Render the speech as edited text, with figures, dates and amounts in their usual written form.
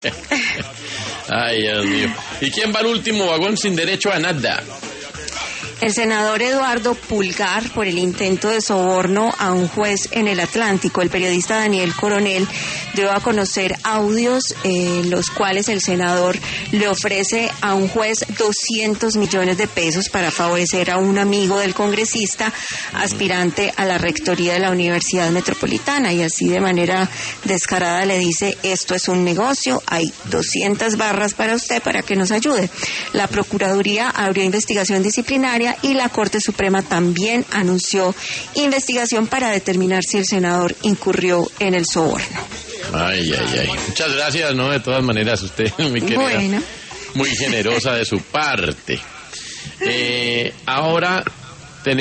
Ay, Dios mío. ¿Y quién va al último vagón sin derecho a nada? El senador Eduardo Pulgar por el intento de soborno a un juez en el Atlántico. El periodista Daniel Coronel dio a conocer audios los cuales el senador le ofrece a un juez 200 millones de pesos para favorecer a un amigo del congresista aspirante a la rectoría de la Universidad Metropolitana, y así de manera descarada le dice: esto es un negocio, hay 200 barras para usted para que nos ayude. La Procuraduría abrió investigación disciplinaria y la Corte Suprema también anunció investigación para determinar si el senador incurrió en el soborno. Ay. Muchas gracias, ¿no? De todas maneras, usted, mi querida, bueno, muy generosa de su parte. Ahora